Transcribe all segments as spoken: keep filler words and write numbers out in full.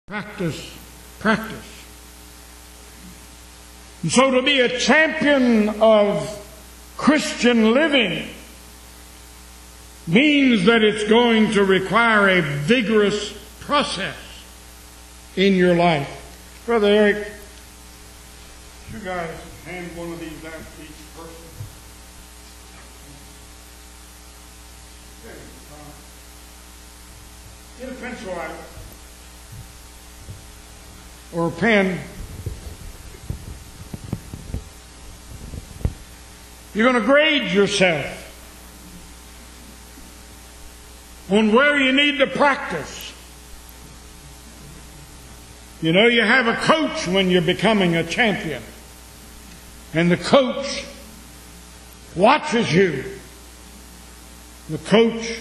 Practice, practice. And so to be a champion of Christian living means that it's going to require a vigorous process in your life. Brother Eric, you guys hand one of these out to each person. Get a pencil out. Or a pen. You're going to grade yourself on where you need to practice. You know, you have a coach when you're becoming a champion. And the coach watches you. The coach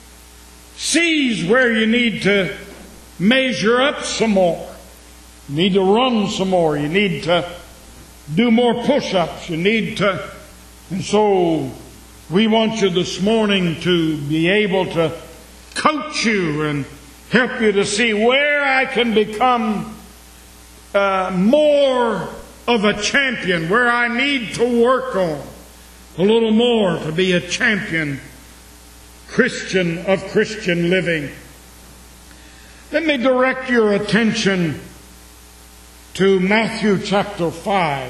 sees where you need to measure up some more. You need to run some more. You need to do more push-ups. You need to... And so we want you this morning to be able to coach you and help you to see where I can become uh, more of a champion, where I need to work on a little more to be a champion Christian of Christian living. Let me direct your attention to Matthew chapter five.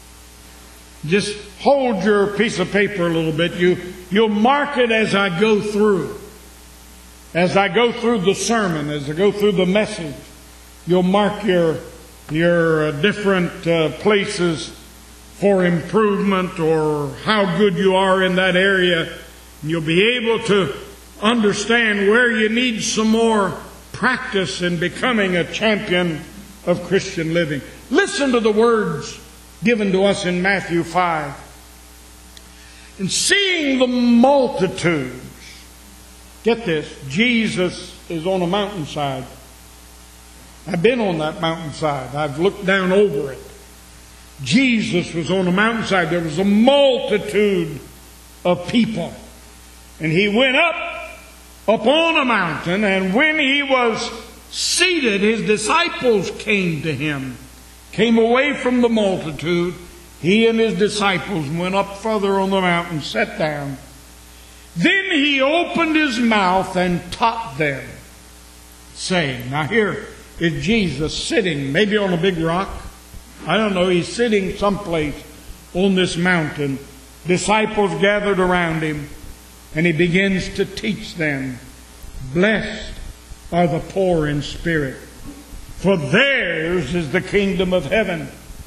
Just hold your piece of paper a little bit. You, you'll mark it as I go through. As I go through the sermon, as I go through the message, you'll mark your, your uh, different uh, places for improvement or how good you are in that area. And you'll be able to understand where you need some more practice in becoming a champion of Christian living. Listen to the words given to us in Matthew five. And seeing the multitudes, get this, Jesus is on a mountainside. I've been on that mountainside. I've looked down over it. Jesus was on a mountainside. There was a multitude of people. And He went up upon a mountain, and when He was seated, His disciples came to Him. Came away from the multitude. He and His disciples went up further on the mountain, sat down. Then He opened His mouth and taught them, saying, now here is Jesus sitting, maybe on a big rock. I don't know, He's sitting someplace on this mountain. Disciples gathered around Him, and He begins to teach them, blessed are the poor in spirit, for theirs is the kingdom of heaven.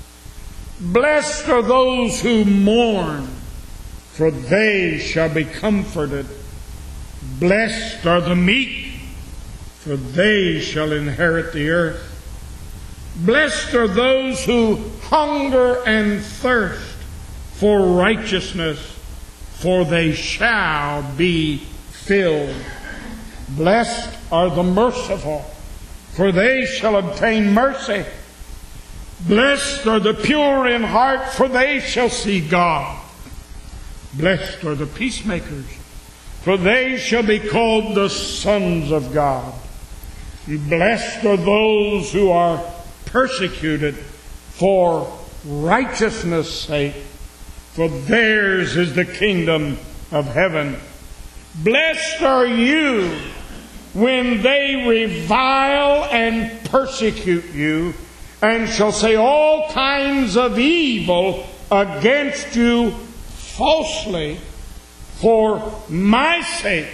Blessed are those who mourn, for they shall be comforted. Blessed are the meek, for they shall inherit the earth. Blessed are those who hunger and thirst for righteousness, for they shall be filled. Blessed are the merciful, for they shall obtain mercy. Blessed are the pure in heart, for they shall see God. Blessed are the peacemakers, for they shall be called the sons of God. Blessed are those who are persecuted for righteousness' sake, for theirs is the kingdom of heaven. Blessed are you when they revile and persecute you, and shall say all kinds of evil against you falsely for my sake.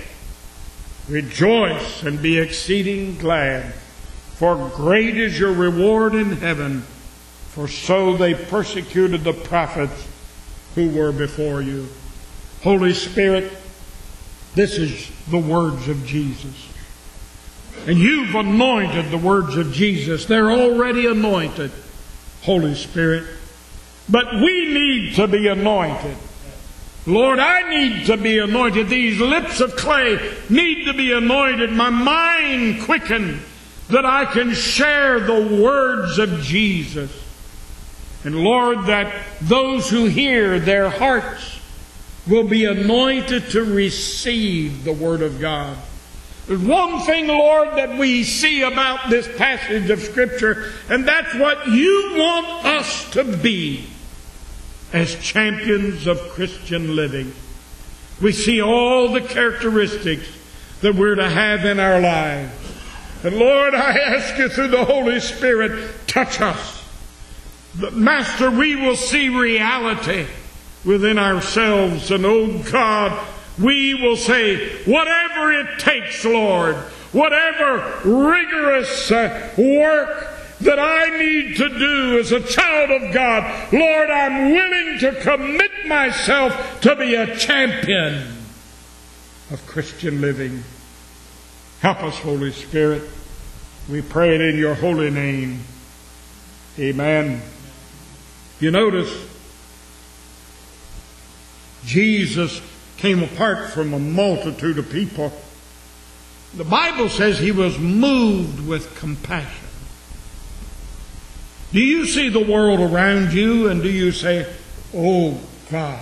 Rejoice and be exceeding glad, for great is your reward in heaven, for so they persecuted the prophets who were before you. Holy Spirit, this is the words of Jesus. And you've anointed the words of Jesus. They're already anointed, Holy Spirit. But we need to be anointed. Lord, I need to be anointed. These lips of clay need to be anointed. My mind quickened that I can share the words of Jesus. And Lord, that those who hear, their hearts will be anointed to receive the Word of God. There's one thing, Lord, that we see about this passage of Scripture, and that's what you want us to be as champions of Christian living. We see all the characteristics that we're to have in our lives. And Lord, I ask you through the Holy Spirit, touch us. But Master, we will see reality within ourselves. And oh God, we will say, whatever it takes, Lord, whatever rigorous uh, work that I need to do as a child of God, Lord, I'm willing to commit myself to be a champion of Christian living. Help us, Holy Spirit. We pray it in your holy name. Amen. You notice, Jesus came apart from a multitude of people. The Bible says he was moved with compassion. Do you see the world around you and do you say, oh God,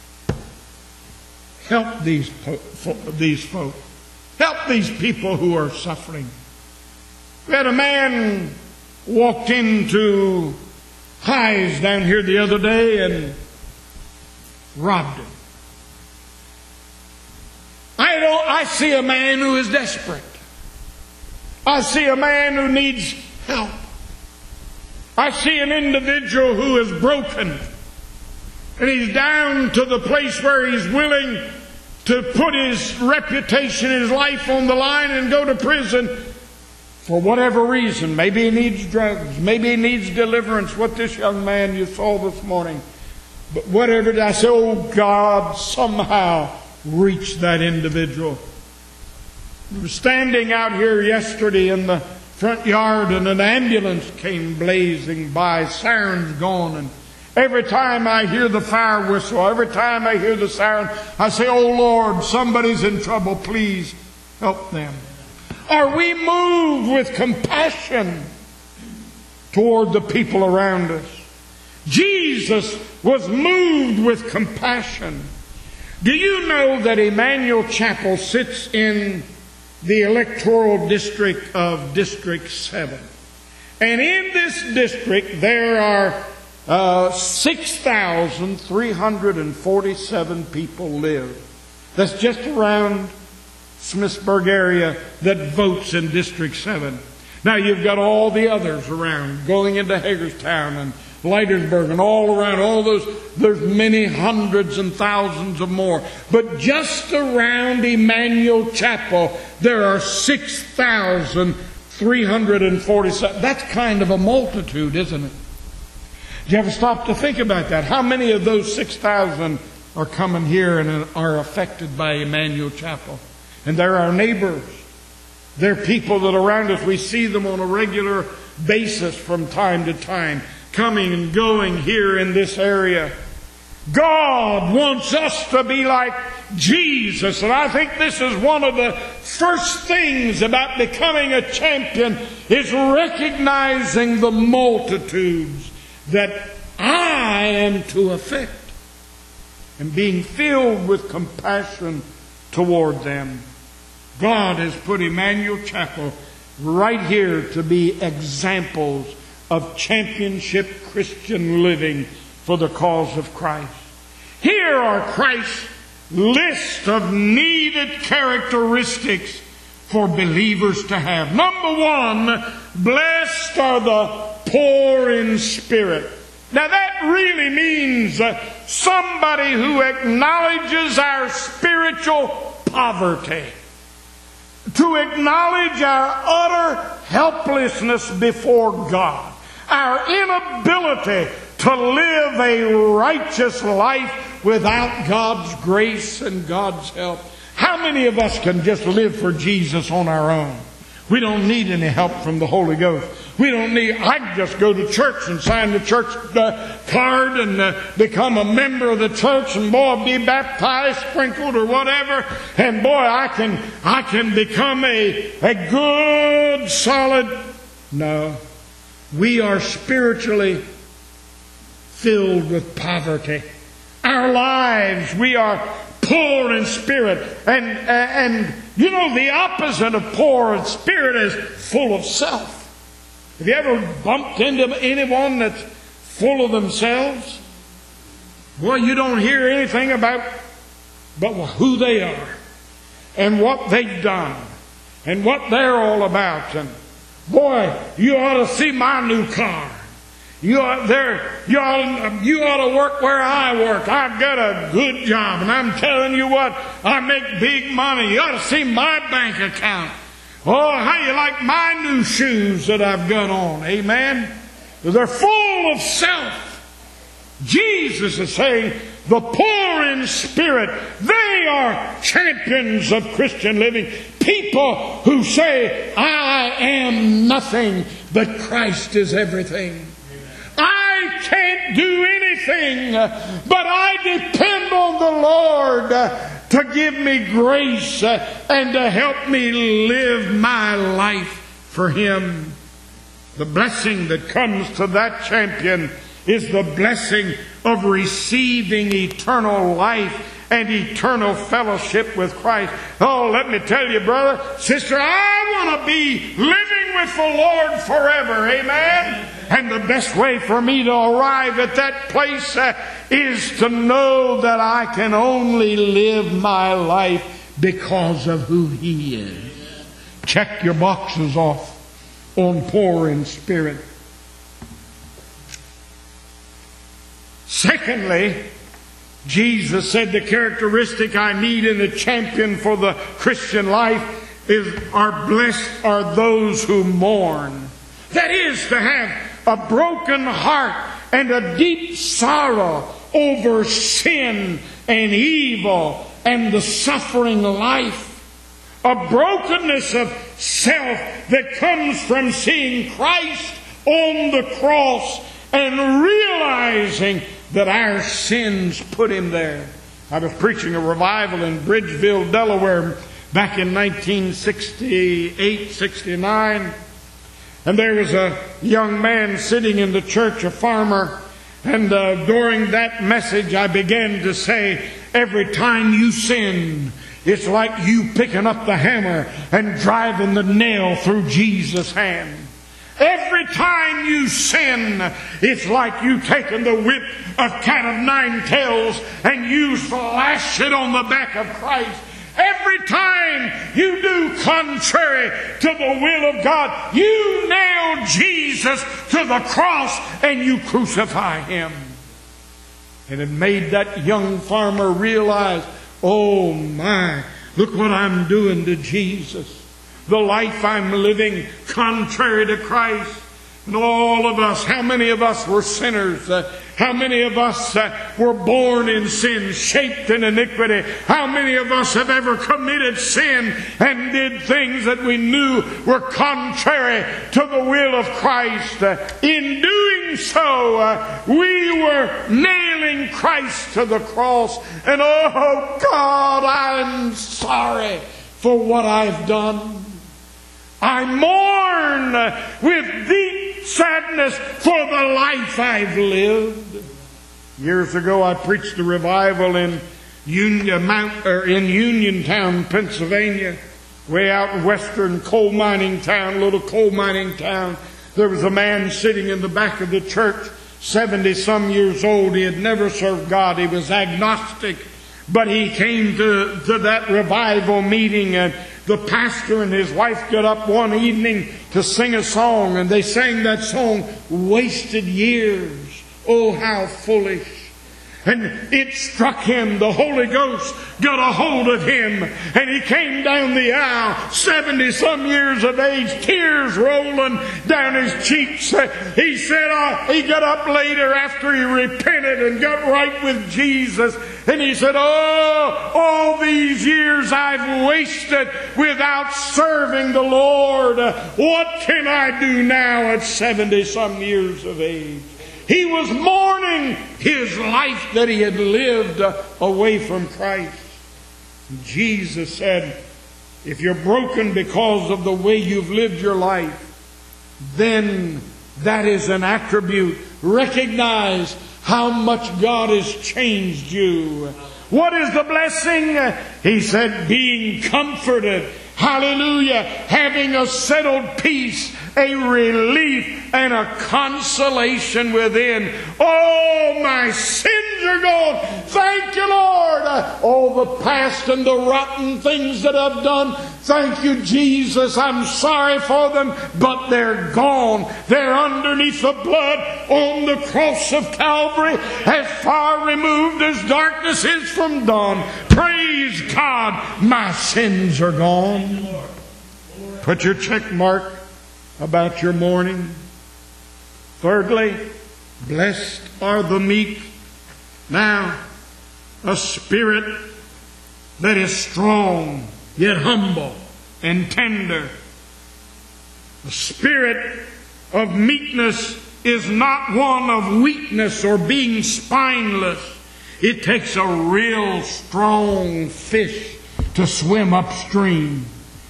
help these, po- these folk. Help these people who are suffering. We had a man walked into Highs down here the other day and robbed him. I don't, I see a man who is desperate. I see a man who needs help. I see an individual who is broken. And he's down to the place where he's willing to put his reputation, his life on the line and go to prison for whatever reason. Maybe he needs drugs. Maybe he needs deliverance. What this young man you saw this morning. But whatever, I say, oh God, somehow reach that individual. I was standing out here yesterday in the front yard and an ambulance came blazing by, sirens gone, and every time I hear the fire whistle, every time I hear the siren, I say, oh Lord, somebody's in trouble, please help them. Are we moved with compassion toward the people around us? Jesus was moved with compassion. Do you know that Emmanuel Chapel sits in the electoral district of District seven? And in this district there are uh, six thousand three hundred forty-seven people live. That's just around Smithsburg area that votes in District seven. Now you've got all the others around, going into Hagerstown and Leitersburg and all around, all those, there's many hundreds and thousands of more. But just around Emmanuel Chapel, there are six thousand three hundred forty-seven. That's kind of a multitude, isn't it? Do you ever stop to think about that? How many of those six thousand are coming here and are affected by Emmanuel Chapel? And they're our neighbors. They're people that are around us. We see them on a regular basis from time to time, coming and going here in this area. God wants us to be like Jesus. And I think this is one of the first things about becoming a champion, is recognizing the multitudes that I am to affect and being filled with compassion toward them. God has put Emmanuel Chapel right here to be examples of championship Christian living for the cause of Christ. Here are Christ's list of needed characteristics for believers to have. Number one, blessed are the poor in spirit. Now that really means uh, somebody who acknowledges our spiritual poverty. To acknowledge our utter helplessness before God. Our inability to live a righteous life without God's grace and God's help. How many of us can just live for Jesus on our own? We don't need any help from the Holy Ghost. We don't need, I can just go to church and sign the church uh, card and uh, become a member of the church and boy, be baptized, sprinkled or whatever. And boy, I can, I can become a, a good, solid. No. We are spiritually filled with poverty. Our lives, we are poor in spirit. And, and you know, the opposite of poor in spirit is full of self. Have you ever bumped into anyone that's full of themselves? Well, you don't hear anything about but who they are and what they've done and what they're all about. And boy, you ought to see my new car. You ought, there, you, ought, you ought to work where I work. I've got a good job, and I'm telling you what, I make big money. You ought to see my bank account. Oh, how you like my new shoes that I've got on. Amen? They're full of self. Jesus is saying, the poor in spirit, they are champions of Christian living. People who say, I am nothing, but Christ is everything. I can't do anything, but I depend on the Lord to give me grace and to help me live my life for Him. The blessing that comes to that champion is the blessing of receiving eternal life and eternal fellowship with Christ. Oh, let me tell you, brother, sister, I want to be living with the Lord forever. Amen? And the best way for me to arrive at that place uh, is to know that I can only live my life because of who He is. Check your boxes off on poor in spirit. Secondly, Jesus said the characteristic I need in a champion for the Christian life is, are blessed are those who mourn. That is, to have a broken heart and a deep sorrow over sin and evil and the suffering life. A brokenness of self that comes from seeing Christ on the cross and realizing that our sins put Him there. I was preaching a revival in Bridgeville, Delaware back in nineteen sixty-eight, sixty-nine. And there was a young man sitting in the church, a farmer. And uh, during that message I began to say, every time you sin, it's like you picking up the hammer and driving the nail through Jesus' hand. Every time you sin, it's like you taking the whip of cat of nine tails and you slash it on the back of Christ. Every time you do contrary to the will of God, you nail Jesus to the cross and you crucify Him. And it made that young farmer realize, oh my, look what I'm doing to Jesus. The life I'm living contrary to Christ. And all of us, how many of us were sinners? Uh, how many of us uh, were born in sin, shaped in iniquity? How many of us have ever committed sin and did things that we knew were contrary to the will of Christ? Uh, in doing so, uh, we were nailing Christ to the cross. And oh God, I'm sorry for what I've done. I mourn with deep sadness for the life I've lived. Years ago, I preached a revival in Union, Mount, or in Uniontown, Pennsylvania, way out in western coal mining town, little coal mining town. There was a man sitting in the back of the church, seventy some years old. He had never served God. He was agnostic. But he came to, to that revival meeting, and the pastor and his wife got up one evening to sing a song, and they sang that song, Wasted Years. Oh, how foolish. And it struck him. The Holy Ghost got a hold of him. And he came down the aisle, seventy some years of age, tears rolling down his cheeks. He said, uh, he got up later after he repented and got right with Jesus. And he said, oh, all these years I've wasted without serving the Lord. What can I do now at seventy some years of age? He was mourning his life that he had lived away from Christ. Jesus said, if you're broken because of the way you've lived your life, then that is an attribute. Recognize how much God has changed you. What is the blessing? He said, being comforted. Hallelujah. Having a settled peace, a relief, and a consolation within. Oh, my sins are gone. Thank you, Lord. All the past and the rotten things that I've done. Thank you, Jesus. I'm sorry for them, but they're gone. They're underneath the blood on the cross of Calvary, as far removed as darkness is from dawn. Praise God, my sins are gone. Put your check mark about your mourning. Thirdly, blessed are the meek. Now, a spirit that is strong, yet humble and tender. The spirit of meekness is not one of weakness or being spineless. It takes a real strong fish to swim upstream.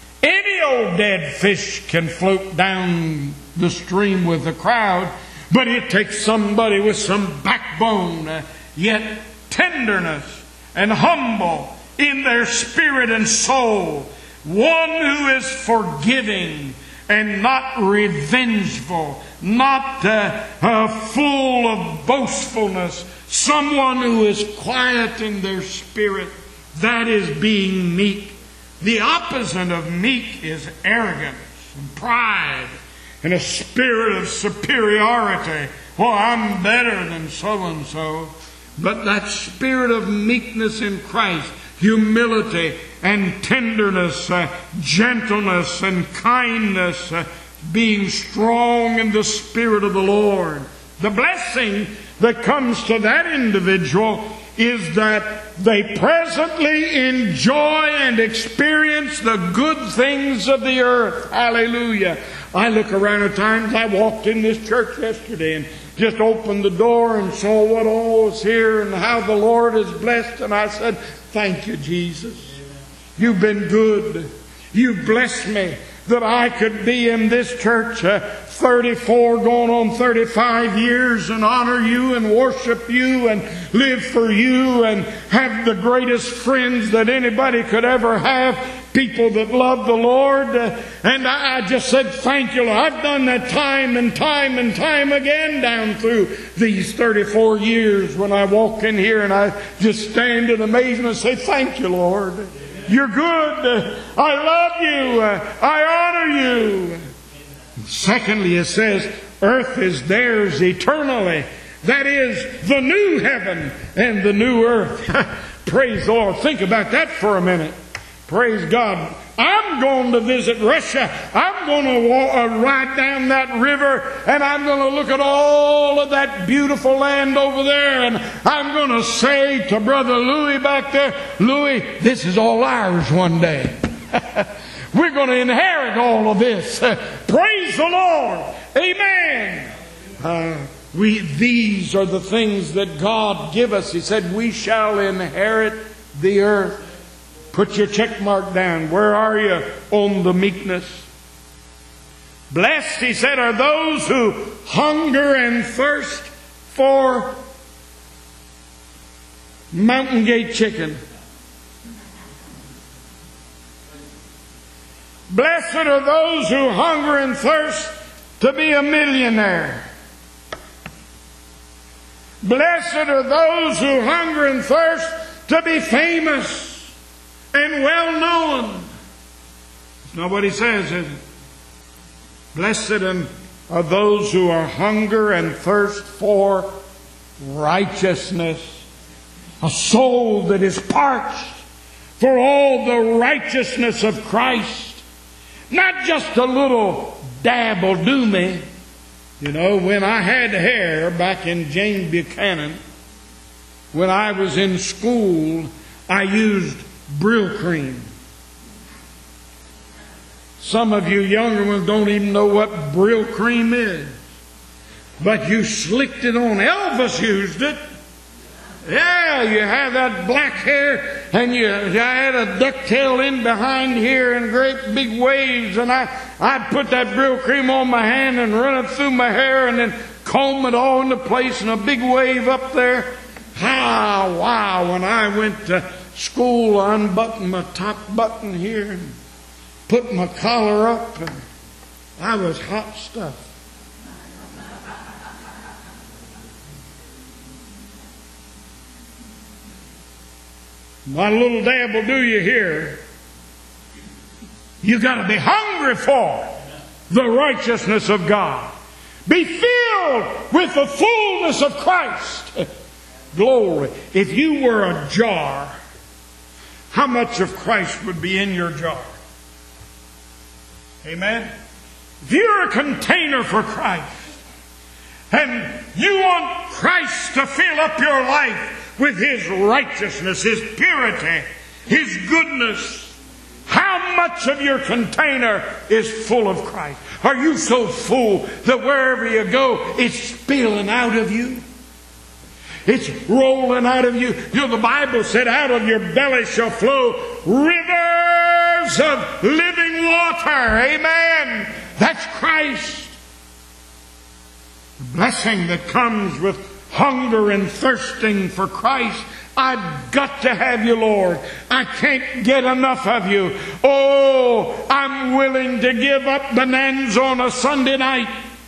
Any old dead fish can float down the stream with the crowd, but it takes somebody with some backbone, uh, yet tenderness and humble in their spirit and soul. One who is forgiving and not revengeful, not uh, uh, full of boastfulness. Someone who is quiet in their spirit. That is being meek. The opposite of meek is arrogance and pride and a spirit of superiority. Well, I'm better than so-and-so. But that spirit of meekness in Christ, humility and tenderness, uh, gentleness and kindness, uh, being strong in the Spirit of the Lord. The blessing that comes to that individual is that they presently enjoy and experience the good things of the earth. Hallelujah. I look around at times. I walked in this church yesterday and just opened the door and saw what all was here and how the Lord is blessed. And I said, thank you, Jesus. You've been good. You've blessed me that I could be in this church uh, thirty-four going on thirty-five years and honor you and worship you and live for you and have the greatest friends that anybody could ever have. People that love the Lord. Uh, and I, I just said, thank you, Lord. I've done that time and time and time again down through these thirty-four years when I walk in here and I just stand in amazement and say, thank you, Lord. You're good. I love you. I honor you. Secondly, it says, earth is theirs eternally. That is the new heaven and the new earth. Praise the Lord. Think about that for a minute. Praise God. I'm going to visit Russia. I'm going to walk, uh, ride down that river and I'm going to look at all of that beautiful land over there and I'm going to say to Brother Louis back there, Louis, this is all ours one day. We're going to inherit all of this. Praise the Lord. Amen. Uh, we, these are the things that God give us. He said, we shall inherit the earth. Put your check mark down. Where are you on the meekness? Blessed, he said, are those who hunger and thirst for Mountain Gate chicken. Blessed are those who hunger and thirst to be a millionaire. Blessed are those who hunger and thirst to be famous and well known. That's not what he says, is it? Blessed are those who are hunger and thirst for righteousness. A soul that is parched for all the righteousness of Christ. Not just a little dab will do me. You know, when I had hair back in Jane Buchanan, when I was in school, I used Brill cream. Some of you younger ones don't even know what Brill cream is. But you slicked it on. Elvis used it. Yeah, you had that black hair and you, you had a ducktail in behind here and great big waves. And I, I'd put that Brill cream on my hand and run it through my hair and then comb it all into place and a big wave up there. Ah, wow, when I went to school, I unbuttoned my top button here and put my collar up, and I was hot stuff. Not a little dab will do you here. You got to be hungry for the righteousness of God. Be filled with the fullness of Christ. Glory. If you were a jar, how much of Christ would be in your jar? Amen? If you're a container for Christ, and you want Christ to fill up your life with His righteousness, His purity, His goodness, how much of your container is full of Christ? Are you so full that wherever you go, it's spilling out of you? It's rolling out of you. You know, the Bible said, out of your belly shall flow rivers of living water. Amen. That's Christ. The blessing that comes with hunger and thirsting for Christ. I've got to have you, Lord. I can't get enough of you. Oh, I'm willing to give up bonanza on a Sunday night.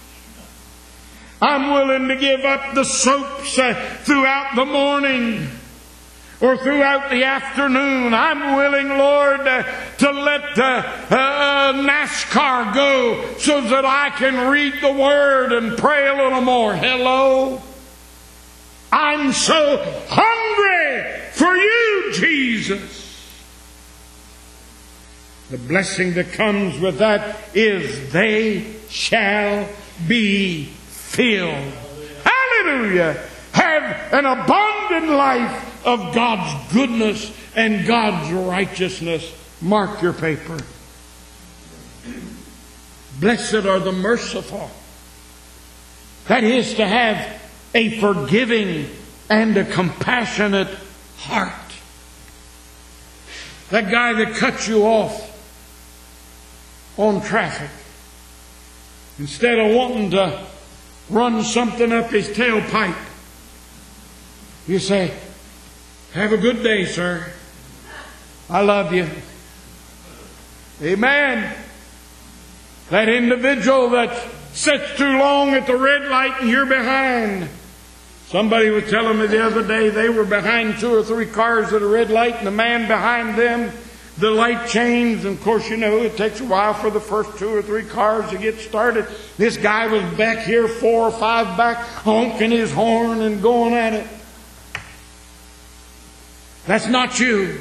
I'm willing to give up the soaps uh, throughout the morning or throughout the afternoon. I'm willing, Lord, uh, to let uh, uh, NASCAR go so that I can read the Word and pray a little more. Hello? I'm so hungry for you, Jesus. The blessing that comes with that is they shall be filled. Hallelujah. Have an abundant life of God's goodness and God's righteousness. Mark your paper. Blessed are the merciful. That is to have a forgiving and a compassionate heart. That guy that cuts you off on traffic, instead of wanting to run something up his tailpipe, you say, have a good day, sir. I love you. Amen. That individual that sits too long at the red light and you're behind. Somebody was telling me the other day they were behind two or three cars at a red light, and the man behind them, the light changed. And of course, you know, it takes a while for the first two or three cars to get started. This guy was back here, four or five back, honking his horn and going at it. That's not you.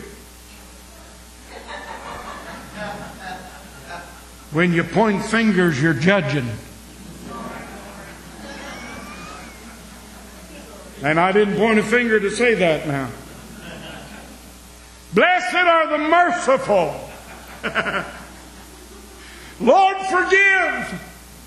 When you point fingers, you're judging. And I didn't point a finger to say that now. Blessed are the merciful. Lord, forgive.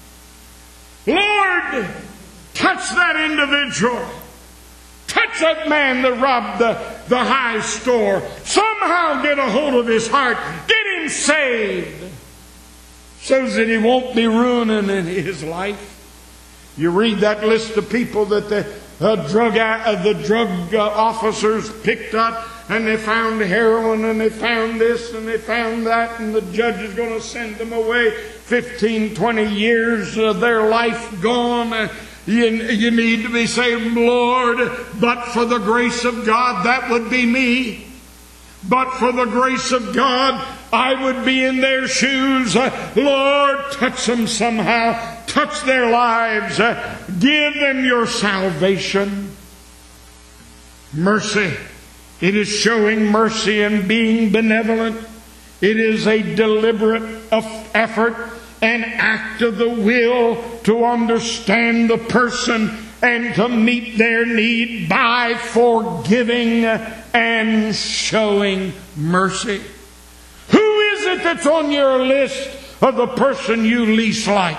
Lord, touch that individual. Touch that man that robbed the, the high store. Somehow get a hold of his heart. Get him saved. So that he won't be ruining in his life. You read that list of people that the uh, drug uh, the drug uh, officers picked up, and they found heroin, and they found this, and they found that, and the judge is going to send them away. Fifteen, twenty years of their life gone. Uh, you, you need to be saying, Lord, but for the grace of God, that would be me. But for the grace of God, I would be in their shoes. Uh, Lord, touch them somehow. Touch their lives. Uh, give them your salvation. Mercy. It is showing mercy and being benevolent. It is a deliberate effort, an act of the will to understand the person and to meet their need by forgiving and showing mercy. Who is it that's on your list of the person you least like?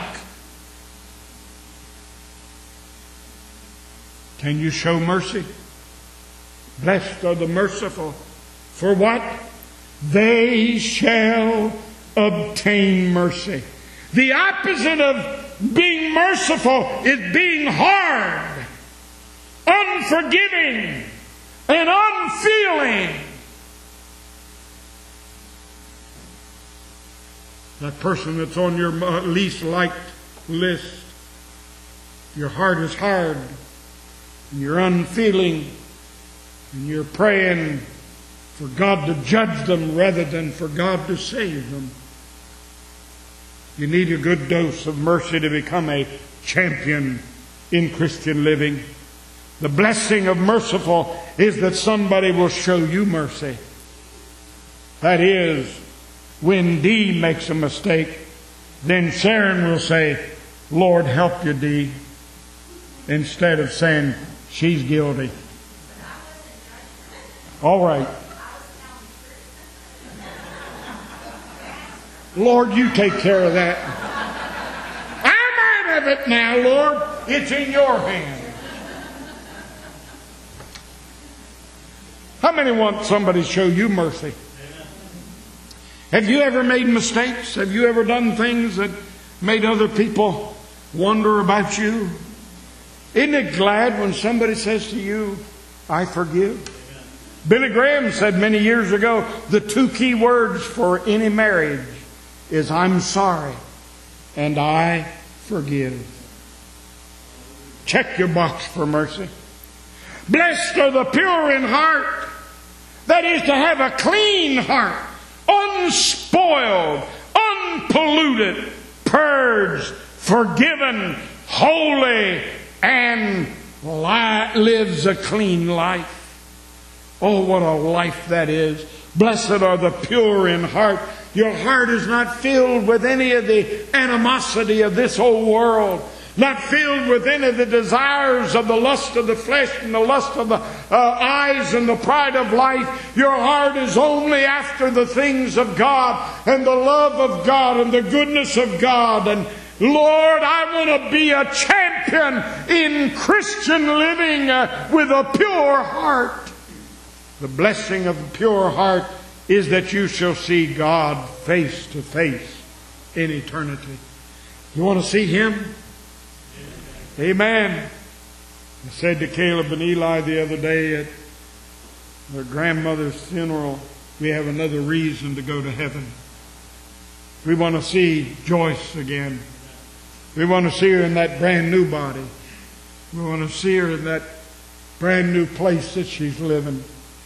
Can you show mercy? Blessed are the merciful. For what? They shall obtain mercy. The opposite of being merciful is being hard, unforgiving and unfeeling. That person that's on your least liked list, your heart is hard, and you're unfeeling, and you're praying for God to judge them rather than for God to save them. You need a good dose of mercy to become a champion in Christian living. The blessing of merciful is that somebody will show you mercy. That is, when Dee makes a mistake, then Sharon will say, Lord, help you, Dee, instead of saying, she's guilty. All right. Lord, you take care of that. I'm out of it now, Lord. It's in your hands. How many want somebody to show you mercy? Have you ever made mistakes? Have you ever done things that made other people wonder about you? Isn't it glad when somebody says to you, I forgive? Billy Graham said many years ago, the two key words for any marriage is I'm sorry and I forgive. Check your box for mercy. Blessed are the pure in heart. That is to have a clean heart, unspoiled, unpolluted, purged, forgiven, holy, and li- lives a clean life. Oh, what a life that is. Blessed are the pure in heart. Your heart is not filled with any of the animosity of this old world. Not filled with any of the desires of the lust of the flesh and the lust of the uh, eyes and the pride of life. Your heart is only after the things of God and the love of God and the goodness of God. And Lord, I want to be a champion in Christian living uh, with a pure heart. The blessing of a pure heart is that you shall see God face to face in eternity. You want to see Him? Amen. I said to Caleb and Eli the other day at their grandmother's funeral, we have another reason to go to heaven. We want to see Joyce again. We want to see her in that brand new body. We want to see her in that brand new place that she's living.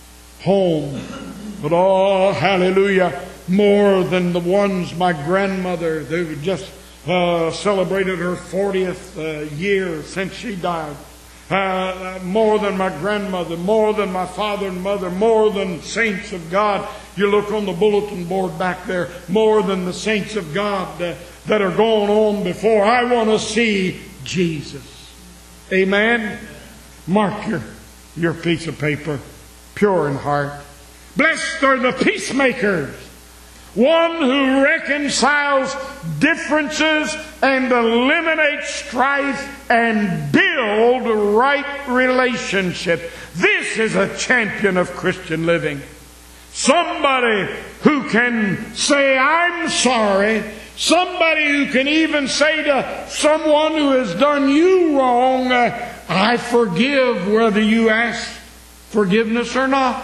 Home. But oh, hallelujah, more than the ones my grandmother, they just uh, celebrated her fortieth uh, year since she died. Uh, more than my grandmother, more than my father and mother, more than saints of God. You look on the bulletin board back there, more than the saints of God uh, that are going on before. I want to see Jesus. Amen. Mark your, your piece of paper. Pure in heart. Blessed are the peacemakers. One who reconciles differences and eliminates strife and build right relationship. This is a champion of Christian living. Somebody who can say, I'm sorry. Somebody who can even say to someone who has done you wrong, I forgive whether you ask forgiveness or not.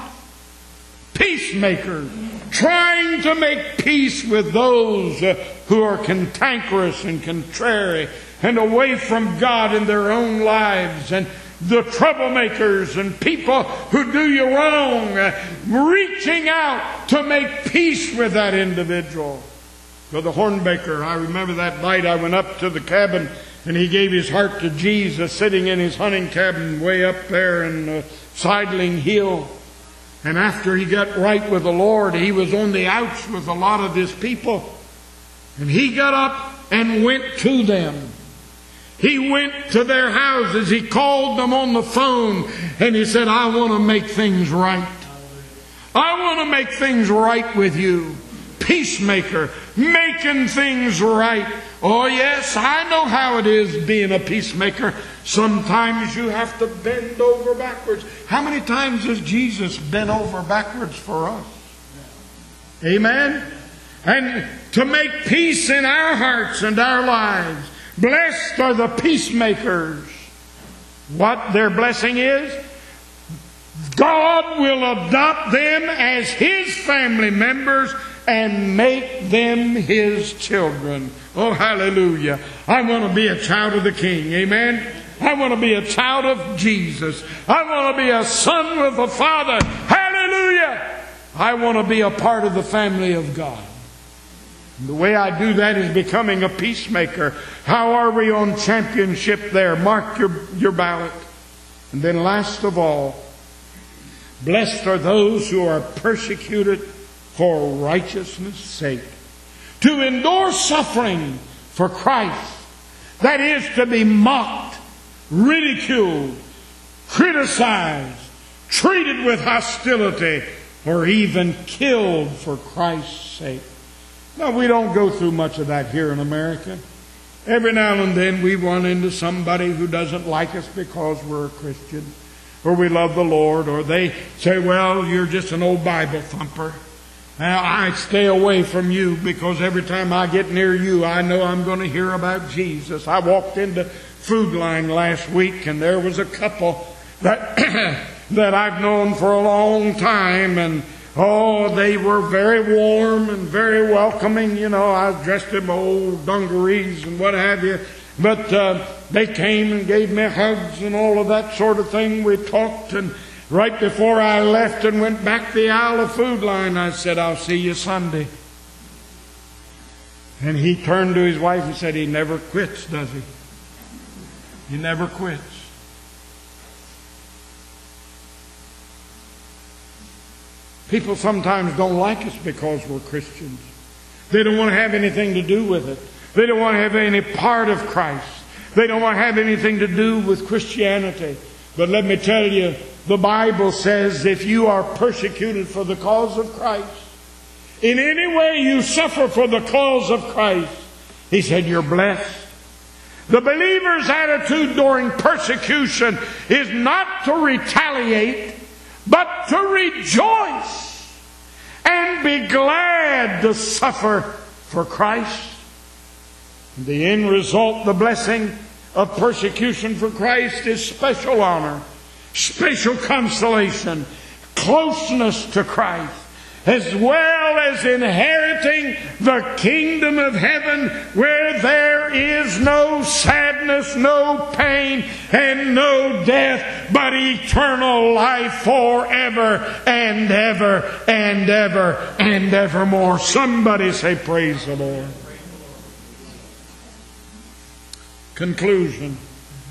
Peacemakers, trying to make peace with those who are cantankerous and contrary and away from God in their own lives, and the troublemakers and people who do you wrong, reaching out to make peace with that individual. Brother Hornbaker, I remember that night I went up to the cabin and he gave his heart to Jesus sitting in his hunting cabin way up there in uh, Sidling Hill. And after he got right with the Lord, he was on the outs with a lot of his people. And he got up and went to them. He went to their houses. He called them on the phone and he said, I want to make things right. I want to make things right with you. Peacemaker, making things right. Oh yes, I know how it is being a peacemaker. Sometimes you have to bend over backwards. How many times has Jesus bent over backwards for us? Amen? And to make peace in our hearts and our lives. Blessed are the peacemakers. what their blessing is? God will adopt them as His family members and make them His children. Oh, hallelujah. I want to be a child of the King. Amen. I want to be a child of Jesus. I want to be a son with the Father. Hallelujah. I want to be a part of the family of God. And the way I do that is becoming a peacemaker. How are we on championship there? Mark your, your ballot. And then last of all, blessed are those who are persecuted for righteousness' sake. To endure suffering for Christ. That is to be mocked, ridiculed, criticized, treated with hostility, or even killed for Christ's sake. Now, we don't go through much of that here in America. Every now and then we run into somebody who doesn't like us because we're a Christian, or we love the Lord, or they say, well, you're just an old Bible thumper. Now, I stay away from you because every time I get near you, I know I'm going to hear about Jesus. I walked into Food Line last week, and there was a couple that that I've known for a long time, and oh, they were very warm and very welcoming. You know, I was dressed in my old dungarees and what have you. But uh, they came and gave me hugs and all of that sort of thing. We talked, and right before I left and went back the aisle of Food Line, I said, I'll see you Sunday. And he turned to his wife and said, he never quits, does he? He never quits. People sometimes don't like us because we're Christians. They don't want to have anything to do with it. They don't want to have any part of Christ. They don't want to have anything to do with Christianity. But let me tell you, the Bible says if you are persecuted for the cause of Christ, in any way you suffer for the cause of Christ, He said you're blessed. The believer's attitude during persecution is not to retaliate, but to rejoice and be glad to suffer for Christ. The end result, the blessing of persecution for Christ, is special honor, special consolation, closeness to Christ, as well as inheriting the kingdom of heaven where there is no sadness, no pain, and no death, but eternal life forever and ever and ever and evermore. Somebody say, praise the Lord. Conclusion.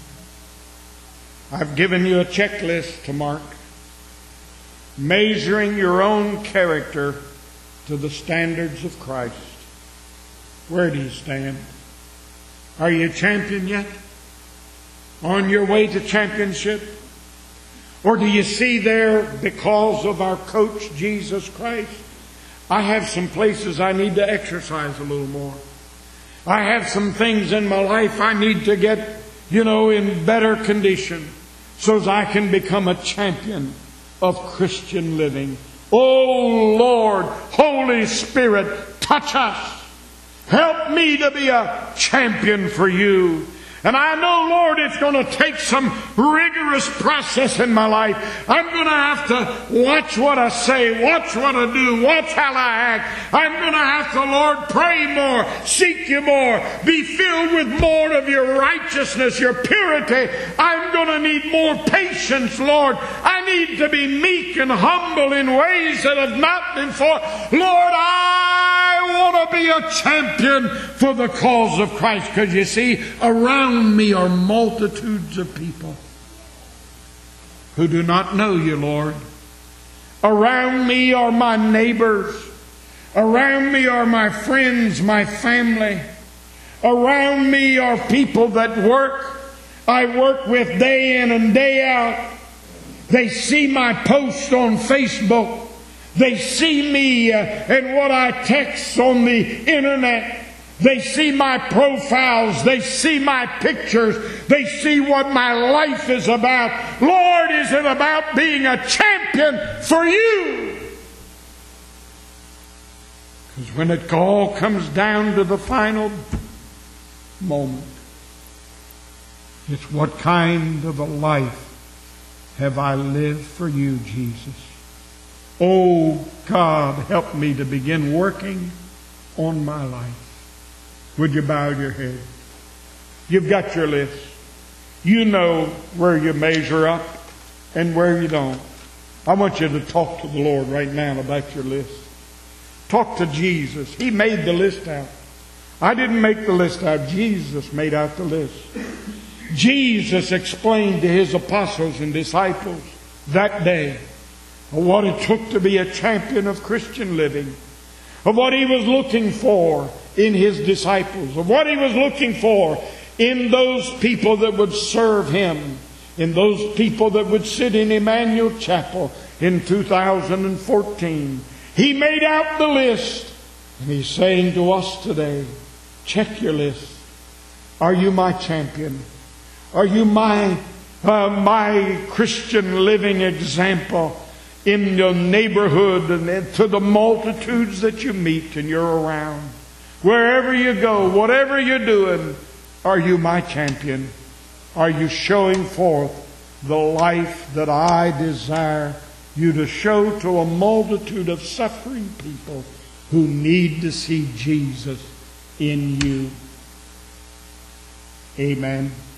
I've given you a checklist to mark. Measuring your own character to the standards of Christ. Where do you stand? Are you a champion yet? On your way to championship? Or do you see there, because of our coach, Jesus Christ, I have some places I need to exercise a little more. I have some things in my life I need to get, you know, in better condition so that I can become a champion of Christian living. Oh Lord, Holy Spirit, touch us. Help me to be a champion for you. And I know, Lord, it's going to take some rigorous process in my life. I'm going to have to watch what I say, watch what I do, watch how I act. I'm going to have to, Lord, pray more, seek you more, be filled with more of your righteousness, your purity. I'm going to need more patience, Lord. I need to be meek and humble in ways that have not been for. Lord, I want to be a champion for the cause of Christ. Because you see, around me are multitudes of people who do not know you, Lord. Around me are my neighbors. Around me are my friends, my family. Around me are people that work, I work with day in and day out. They see my posts on Facebook. They see me uh, and what I text on the internet. They see my profiles. They see my pictures. They see what my life is about. Lord, is it about being a champion for you? Because when it all comes down to the final moment, It's what kind of a life have I lived for you, Jesus? Oh, God, help me to begin working on my life. Would you bow your head? You've got your list. You know where you measure up and where you don't. I want you to talk to the Lord right now about your list. Talk to Jesus. He made the list out. I didn't make the list out. Jesus made out the list. Jesus explained to His apostles and disciples that day of what it took to be a champion of Christian living, of what He was looking for in His disciples, of what He was looking for in those people that would serve Him, in those people that would sit in Emmanuel Chapel in two thousand fourteen. He made out the list, and He's saying to us today, check your list. Are you my champion? Are you my uh, my Christian living example in your neighborhood and to the multitudes that you meet and you're around? Wherever you go, whatever you're doing, are you my champion? Are you showing forth the life that I desire you to show to a multitude of suffering people who need to see Jesus in you? Amen.